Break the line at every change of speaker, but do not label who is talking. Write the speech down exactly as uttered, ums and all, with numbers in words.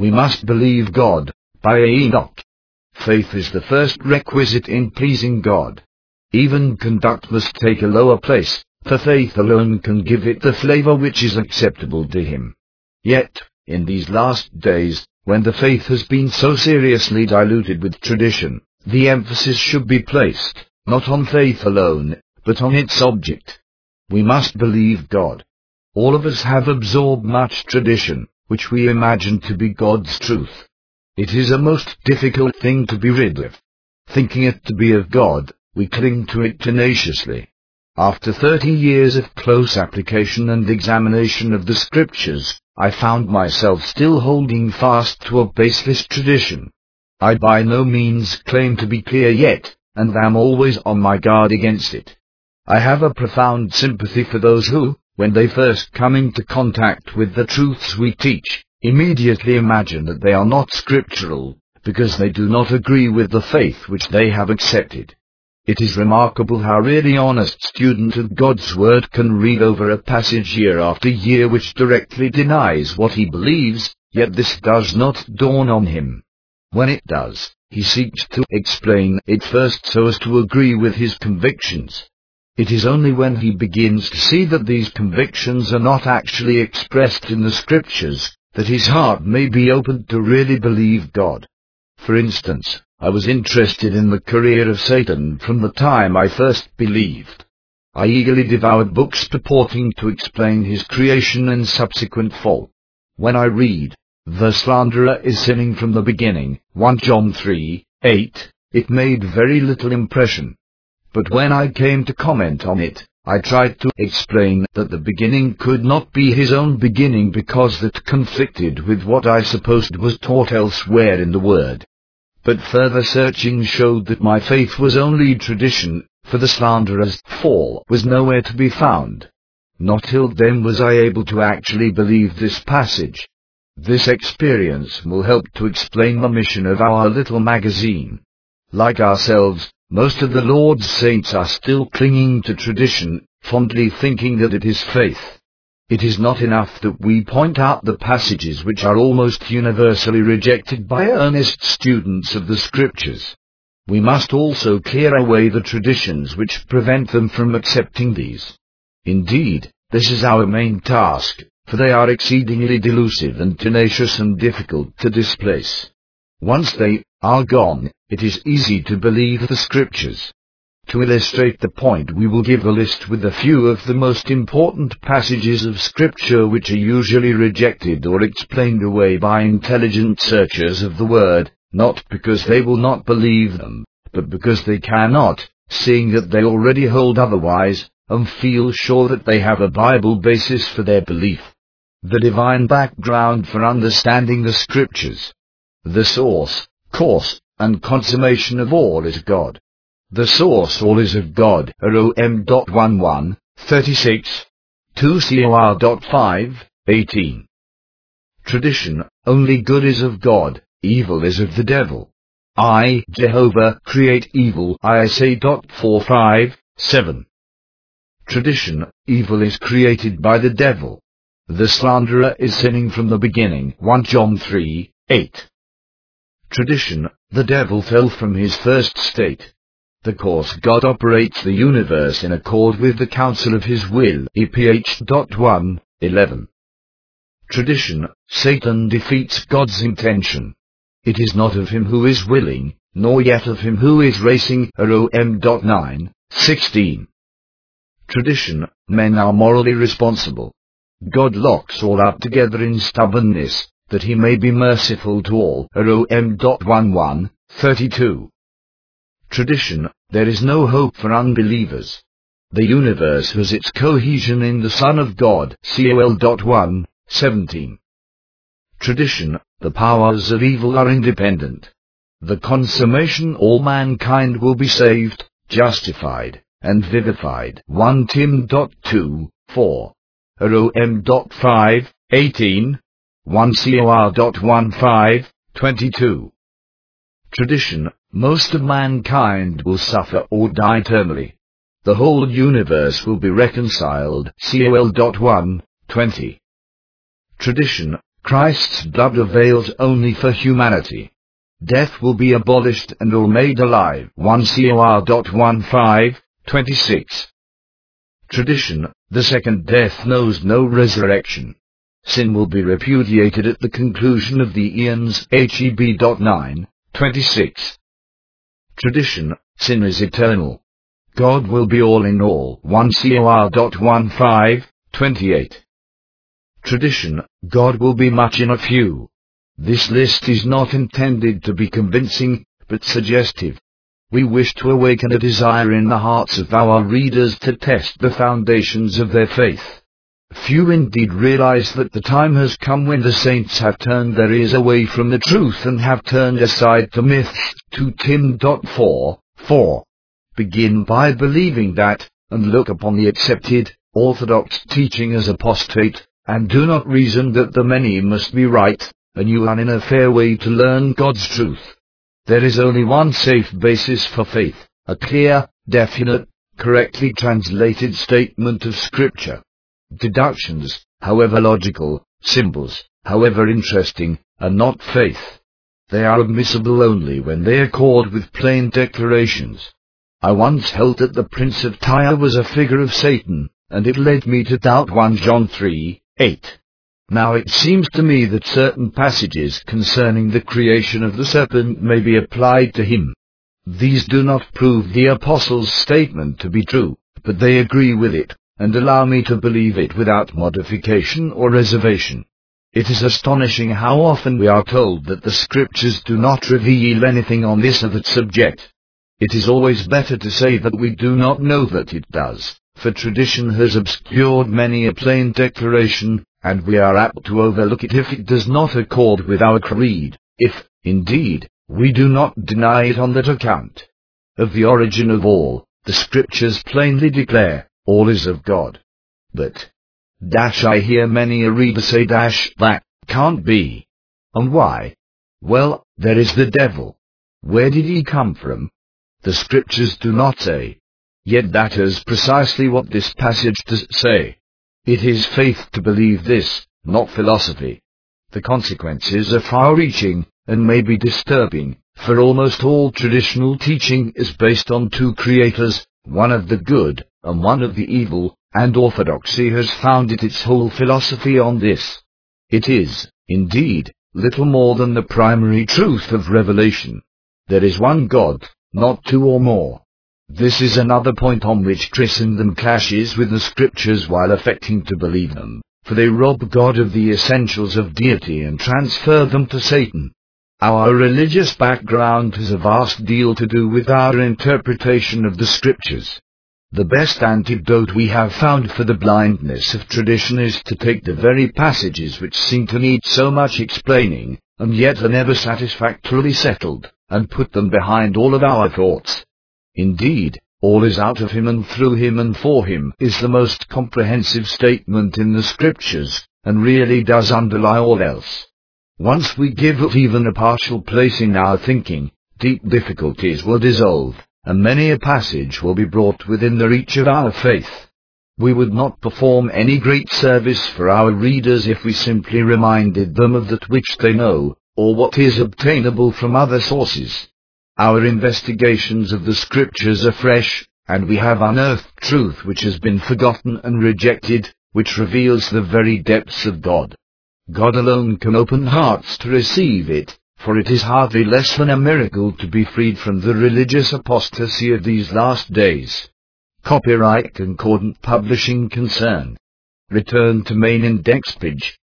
We must believe God, by Enoch. Faith is the first requisite in pleasing God. Even conduct must take a lower place, for faith alone can give it the flavor which is acceptable to Him. Yet, in these last days, when the faith has been so seriously diluted with tradition, the emphasis should be placed, not on faith alone, but on its object. We must believe God. All of us have absorbed much tradition, which we imagine to be God's truth. It is a most difficult thing to be rid of. Thinking it to be of God, we cling to it tenaciously. After thirty years of close application and examination of the Scriptures, I found myself still holding fast to a baseless tradition. I by no means claim to be clear yet, and am always on my guard against it. I have a profound sympathy for those who, when they first come into contact with the truths we teach, immediately imagine that they are not scriptural, because they do not agree with the faith which they have accepted. It is remarkable how really honest student of God's Word can read over a passage year after year which directly denies what he believes, yet this does not dawn on him. When it does, he seeks to explain it first so as to agree with his convictions. It is only when he begins to see that these convictions are not actually expressed in the Scriptures, that his heart may be opened to really believe God. For instance, I was interested in the career of Satan from the time I first believed. I eagerly devoured books purporting to explain his creation and subsequent fall. When I read, "The slanderer is sinning from the beginning," First John three, eight, it made very little impression. But when I came to comment on it, I tried to explain that the beginning could not be his own beginning because that conflicted with what I supposed was taught elsewhere in the Word. But further searching showed that my faith was only tradition, for the slanderer's fall was nowhere to be found. Not till then was I able to actually believe this passage. This experience will help to explain the mission of our little magazine. Like ourselves, most of the Lord's saints are still clinging to tradition, fondly thinking that it is faith. It is not enough that we point out the passages which are almost universally rejected by earnest students of the Scriptures. We must also clear away the traditions which prevent them from accepting these. Indeed, this is our main task, for they are exceedingly delusive and tenacious and difficult to displace. Once they are gone, it is easy to believe the Scriptures. To illustrate the point, we will give a list with a few of the most important passages of Scripture which are usually rejected or explained away by intelligent searchers of the Word, not because they will not believe them, but because they cannot, seeing that they already hold otherwise, and feel sure that they have a Bible basis for their belief. The divine background for understanding the Scriptures. The source, cause, and consummation of all is God. The source all is of God, Rom eleven, thirty-six, two Cor five, eighteen. Tradition, only good is of God, evil is of the devil. I, Jehovah, create evil, I say. four five, seven. Tradition, evil is created by the devil. The slanderer is sinning from the beginning, First John three, eight. Tradition, the devil fell from his first state. The course God operates the universe in accord with the counsel of his will, E P H one, eleven. Tradition, Satan defeats God's intention. It is not of him who is willing, nor yet of him who is racing, Rom nine, sixteen. Tradition, men are morally responsible. God locks all up together in stubbornness, that he may be merciful to all, Rom eleven, thirty-two. Tradition, there is no hope for unbelievers. The universe has its cohesion in the Son of God, Col one, seventeen. Tradition, the powers of evil are independent. The consummation all mankind will be saved, justified, and vivified, First Timothy two, four. Rom five, eighteen, First Cor one five, twenty-two. Tradition, most of mankind will suffer or die eternally. The whole universe will be reconciled, Col one, twenty. Tradition, Christ's blood avails only for humanity. Death will be abolished and all made alive. First Cor fifteen twenty-six. Tradition, the second death knows no resurrection. Sin will be repudiated at the conclusion of the eons. Heb nine twenty-six. Tradition, sin is eternal. God will be all in all. First Cor fifteen twenty-eight. Tradition, God will be much in a few. This list is not intended to be convincing, but suggestive. We wish to awaken a desire in the hearts of our readers to test the foundations of their faith. Few indeed realize that the time has come when the saints have turned their ears away from the truth and have turned aside to myths. Second Timothy four four. Begin by believing that, and look upon the accepted, orthodox teaching as apostate, and do not reason that the many must be right, and you are in a fair way to learn God's truth. There is only one safe basis for faith, a clear, definite, correctly translated statement of Scripture. Deductions, however logical, symbols, however interesting, are not faith. They are admissible only when they accord with plain declarations. I once held that the Prince of Tyre was a figure of Satan, and it led me to doubt First John three eight. Now it seems to me that certain passages concerning the creation of the serpent may be applied to him. These do not prove the apostle's statement to be true, but they agree with it, and allow me to believe it without modification or reservation. It is astonishing how often we are told that the Scriptures do not reveal anything on this or that subject. It is always better to say that we do not know that it does, for tradition has obscured many a plain declaration, and we are apt to overlook it if it does not accord with our creed, if, indeed, we do not deny it on that account. Of the origin of all, the Scriptures plainly declare, all is of God. But, dash I hear many a reader say dash that can't be. And why? Well, there is the devil. Where did he come from? The Scriptures do not say. Yet that is precisely what this passage does say. It is faith to believe this, not philosophy. The consequences are far-reaching, and may be disturbing, for almost all traditional teaching is based on two creators, one of the good, and one of the evil, and orthodoxy has founded its whole philosophy on this. It is, indeed, little more than the primary truth of revelation. There is one God, not two or more. This is another point on which Christendom clashes with the Scriptures while affecting to believe them, for they rob God of the essentials of deity and transfer them to Satan. Our religious background has a vast deal to do with our interpretation of the Scriptures. The best antidote we have found for the blindness of tradition is to take the very passages which seem to need so much explaining, and yet are never satisfactorily settled, and put them behind all of our thoughts. Indeed, all is out of him and through him and for him is the most comprehensive statement in the Scriptures, and really does underlie all else. Once we give it even a partial place in our thinking, deep difficulties will dissolve, and many a passage will be brought within the reach of our faith. We would not perform any great service for our readers if we simply reminded them of that which they know, or what is obtainable from other sources. Our investigations of the Scriptures are fresh, and we have unearthed truth which has been forgotten and rejected, which reveals the very depths of God. God alone can open hearts to receive it, for it is hardly less than a miracle to be freed from the religious apostasy of these last days. Copyright Concordant Publishing Concern. Return to main index page.